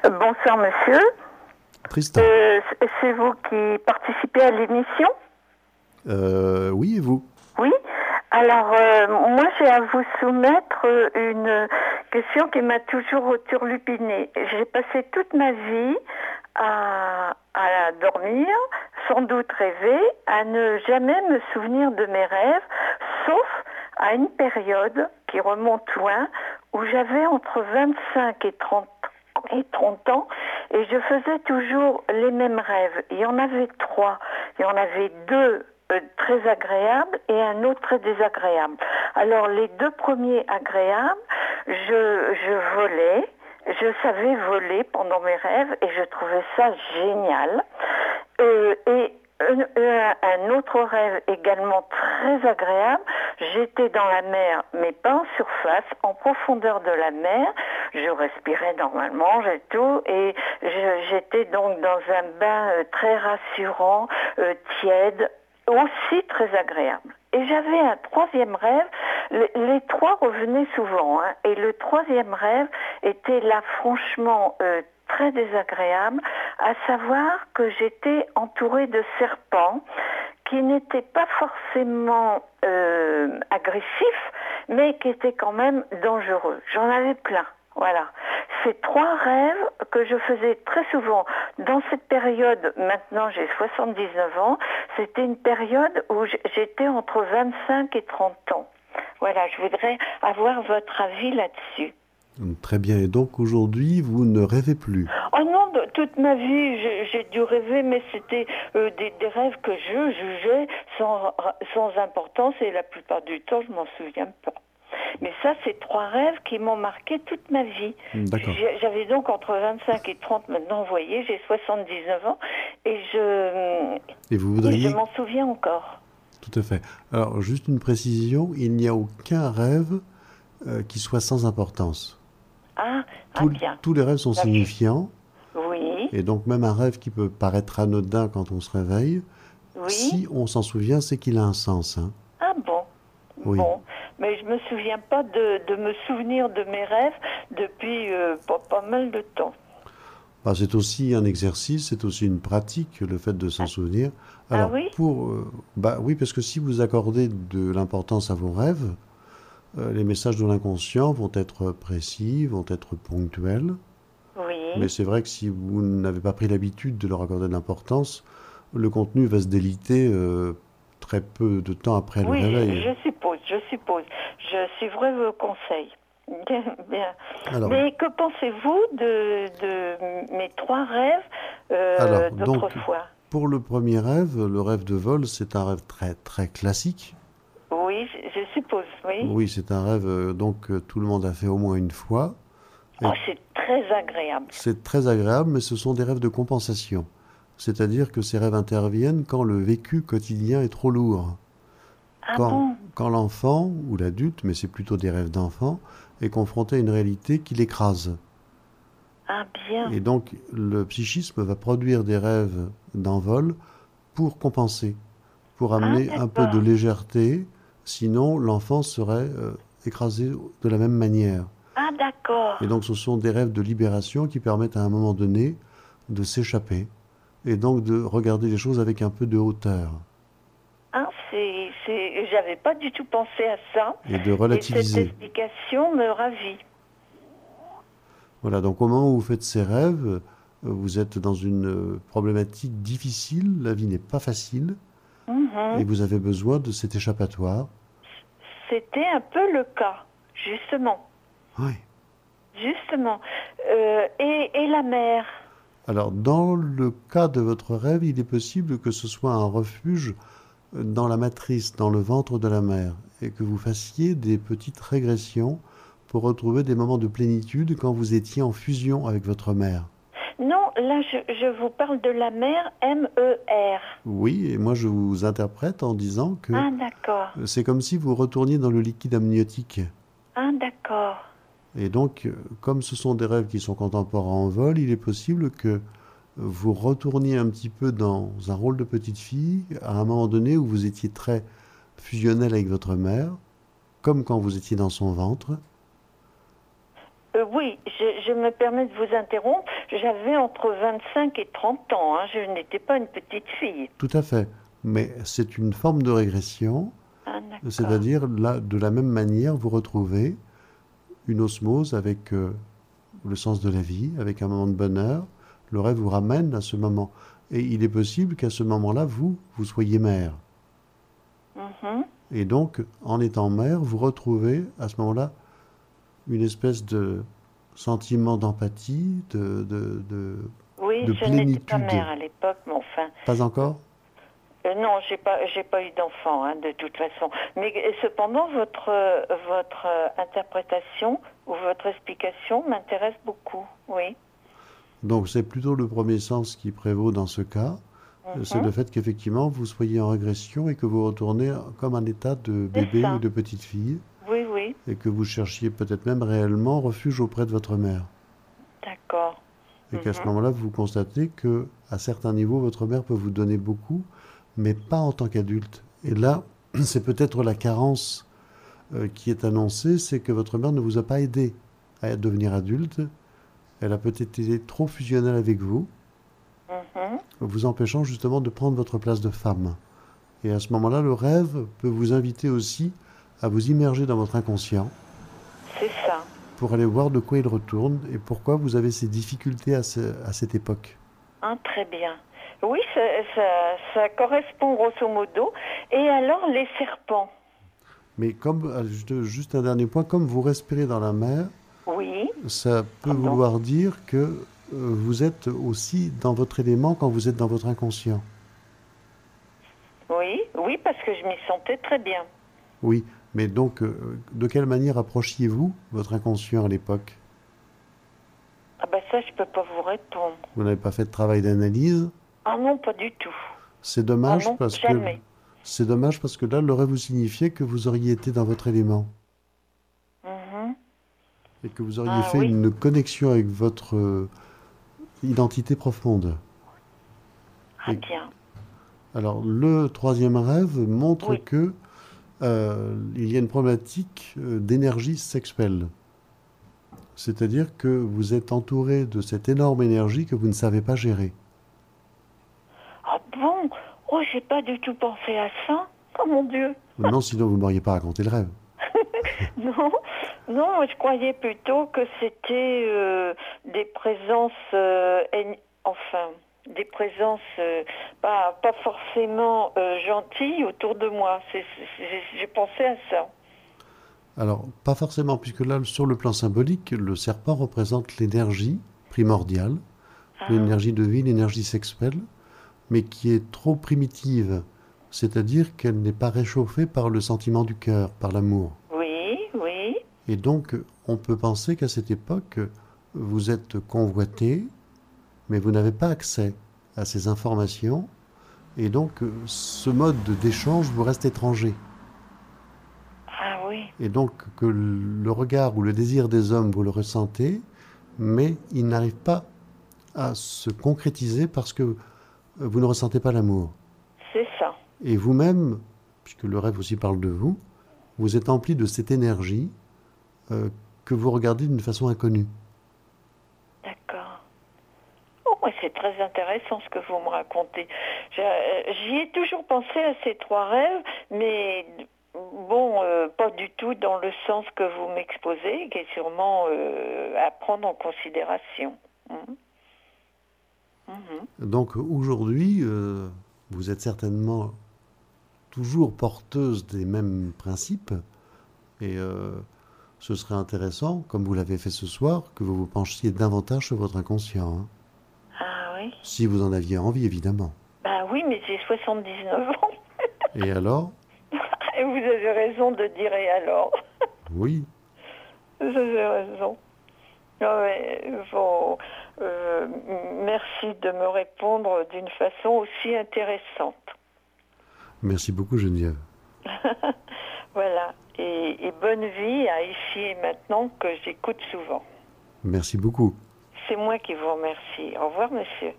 Bonsoir monsieur. Tristan. C'est vous qui participez à l'émission? Oui, et vous? Oui. Alors, moi j'ai à vous soumettre une question qui m'a toujours turlupinée. J'ai passé toute ma vie à dormir, sans doute rêver, à ne jamais me souvenir de mes rêves, sauf à une période qui remonte loin, où j'avais entre 25 et 30 ans, et je faisais toujours les mêmes rêves. Il y en avait 3. Il y en avait 2 très agréables et un autre très désagréable. Alors les 2 premiers agréables, je volais, je savais voler pendant mes rêves et je trouvais ça génial. Et un autre rêve également très agréable, j'étais dans la mer, mais pas en surface, en profondeur de la mer, je respirais normalement, j'ai tout, et j'étais donc dans un bain très rassurant, tiède, aussi très agréable. Et j'avais un 3e rêve, les 3 revenaient souvent, hein, et le 3e rêve était là franchement très désagréable, à savoir que j'étais entourée de serpents qui n'étaient pas forcément agressifs, mais qui étaient quand même dangereux. J'en avais plein. Voilà. Ces 3 rêves que je faisais très souvent dans cette période, maintenant j'ai 79 ans, c'était une période où j'étais entre 25 et 30 ans. Voilà, je voudrais avoir votre avis là-dessus. Très bien. Et donc aujourd'hui, vous ne rêvez plus? Oh non, toute ma vie, j'ai dû rêver, mais c'était des rêves que je jugeais sans importance, et la plupart du temps, je m'en souviens pas. Mais ça, c'est 3 rêves qui m'ont marqué toute ma vie. D'accord. J'avais donc entre 25 et 30, maintenant, vous voyez, j'ai 79 ans, et vous voudriez... je m'en souviens encore. Tout à fait. Alors, juste une précision, il n'y a aucun rêve qui soit sans importance. Bien. Tous les rêves sont signifiants. Oui. Et donc, même un rêve qui peut paraître anodin quand on se réveille, Oui. si on s'en souvient, c'est qu'il a un sens. Hein. Ah bon? Oui. Bon. Mais je me souviens pas de me souvenir de mes rêves depuis pas mal de temps. Bah, c'est aussi un exercice, c'est aussi une pratique, le fait de s'en souvenir. Alors, oui? oui, parce que si vous accordez de l'importance à vos rêves, les messages de l'inconscient vont être précis, vont être ponctuels. Oui. Mais c'est vrai que si vous n'avez pas pris l'habitude de leur accorder de l'importance, le contenu va se déliter très peu de temps après le réveil. Oui, je suppose. Je suivrai vos conseils. Bien. Alors, mais que pensez-vous de mes 3 rêves d'autrefois? Pour le premier rêve, le rêve de vol, c'est un rêve très, très classique. Oui, je suppose, oui. Oui, c'est un rêve que tout le monde a fait au moins une fois. C'est très agréable. C'est très agréable, mais ce sont des rêves de compensation. C'est-à-dire que ces rêves interviennent quand le vécu quotidien est trop lourd. Quand l'enfant, ou l'adulte, mais c'est plutôt des rêves d'enfant, est confronté à une réalité qui l'écrase. Ah bien. Et donc, le psychisme va produire des rêves d'envol pour compenser, pour amener un peu de légèreté, sinon l'enfant serait écrasé de la même manière. Ah d'accord. Et donc, ce sont des rêves de libération qui permettent à un moment donné de s'échapper et donc de regarder les choses avec un peu de hauteur. J'avais pas du tout pensé à ça. Et de relativiser. Et cette explication me ravit. Voilà, donc au moment où vous faites ces rêves, vous êtes dans une problématique difficile, la vie n'est pas facile, et vous avez besoin de cet échappatoire. C'était un peu le cas, justement. Oui. Justement. Et la mer? Alors, dans le cas de votre rêve, il est possible que ce soit un refuge dans la matrice, dans le ventre de la mer, et que vous fassiez des petites régressions pour retrouver des moments de plénitude quand vous étiez en fusion avec votre mère. Non, là, je vous parle de la mer, M-E-R. Oui, et moi je vous interprète en disant que c'est comme si vous retourniez dans le liquide amniotique. Ah, d'accord. Et donc, comme ce sont des rêves qui sont contemporains en vol, il est possible que vous retourniez un petit peu dans un rôle de petite fille à un moment donné où vous étiez très fusionnel avec votre mère, comme quand vous étiez dans son ventre. Oui, je me permets de vous interrompre. J'avais entre 25 et 30 ans. Hein. Je n'étais pas une petite fille. Tout à fait. Mais c'est une forme de régression, Ah, d'accord. c'est-à-dire là, de la même manière, vous retrouvez une osmose avec le sens de la vie, avec un moment de bonheur. Le rêve vous ramène à ce moment. Et il est possible qu'à ce moment-là, vous soyez mère. Mhm. Et donc, en étant mère, vous retrouvez à ce moment-là une espèce de sentiment d'empathie, Oui, de je n'étais pas plénitude. mère à l'époque, mais enfin. Pas encore? Non, j'ai pas eu d'enfant, hein, de toute façon. Mais cependant, votre interprétation ou votre explication m'intéresse beaucoup. Oui. Donc, c'est plutôt le premier sens qui prévaut dans ce cas. C'est Mhm. le fait qu'effectivement, vous soyez en régression et que vous retournez comme un état de C'est bébé ou ça. de petite fille Oui, oui. et que vous cherchiez peut-être même réellement refuge auprès de votre mère. D'accord. Et qu'à ce Mhm. moment-là, vous constatez que, à certains niveaux, votre mère peut vous donner beaucoup, mais pas en tant qu'adulte. Et là, c'est peut-être la carence qui est annoncée, c'est que votre mère ne vous a pas aidé à devenir adulte. Elle a peut-être été trop fusionnelle avec vous, Mhm. vous empêchant justement de prendre votre place de femme. Et à ce moment-là, le rêve peut vous inviter aussi à vous immerger dans votre inconscient C'est ça. pour aller voir de quoi il retourne et pourquoi vous avez ces difficultés à cette époque. Hein, très bien. Oui, ça correspond grosso modo. Et alors, les serpents? Mais comme, juste un dernier point, comme vous respirez dans la mer, Oui. ça peut Pardon. vouloir dire que vous êtes aussi dans votre élément quand vous êtes dans votre inconscient. Oui, oui, parce que je m'y sentais très bien. Oui, mais donc, de quelle manière approchiez-vous votre inconscient à l'époque? Ah ben ça, je peux pas vous répondre. Vous n'avez pas fait de travail d'analyse? Ah non, pas du tout. C'est Ah dommage non, parce que jamais. c'est dommage parce que là, l'aurait vous signifié que vous auriez été dans votre élément Mhm. et que vous auriez Ah fait oui, une connexion avec votre identité profonde. ah Et bien. alors, le troisième rêve montre Oui. que il y a une problématique d'énergie sexuelle. C'est-à-dire que vous êtes entouré de cette énorme énergie que vous ne savez pas gérer. Ah bon? Oh, j'ai pas du tout pensé à ça. Oh mon Dieu. Non, sinon vous ne m'auriez pas raconté le rêve. Non, non, je croyais plutôt que c'était des présences, enfin, des présences pas forcément gentilles autour de moi. J'ai pensé à ça. Alors, pas forcément, puisque là, sur le plan symbolique, le serpent représente l'énergie primordiale, Ah oui, l'énergie de vie, l'énergie sexuelle, mais qui est trop primitive, c'est-à-dire qu'elle n'est pas réchauffée par le sentiment du cœur, par l'amour. oui, oui. Et donc, on peut penser qu'à cette époque, vous êtes convoité, mais vous n'avez pas accès à ces informations, et donc ce mode d'échange vous reste étranger. Ah oui, Et donc que le regard ou le désir des hommes, vous le ressentez, mais il n'arrive pas à se concrétiser parce que vous ne ressentez pas l'amour. c'est ça. Et vous-même, puisque le rêve aussi parle de vous, vous êtes empli de cette énergie euh, que vous regardez d'une façon inconnue. D'accord. Oh, ouais, c'est très intéressant ce que vous me racontez. J'y ai toujours pensé à ces trois rêves, mais bon, pas du tout dans le sens que vous m'exposez, qui est sûrement à prendre en considération. Mhm. Mhm. Donc aujourd'hui, vous êtes certainement toujours porteuse des mêmes principes et ce serait intéressant, comme vous l'avez fait ce soir, que vous vous penchiez davantage sur votre inconscient, hein. Ah oui. Si vous en aviez envie, évidemment. Ben oui, mais j'ai 79 ans. Et alors? Et vous avez raison de dire et alors. Oui, Vous avez raison. Non, mais euh, merci de me répondre d'une façon aussi intéressante. merci beaucoup Geneviève. Voilà. Et bonne vie à Ici et Maintenant que j'écoute souvent. Merci beaucoup. C'est moi qui vous remercie. Au revoir, monsieur.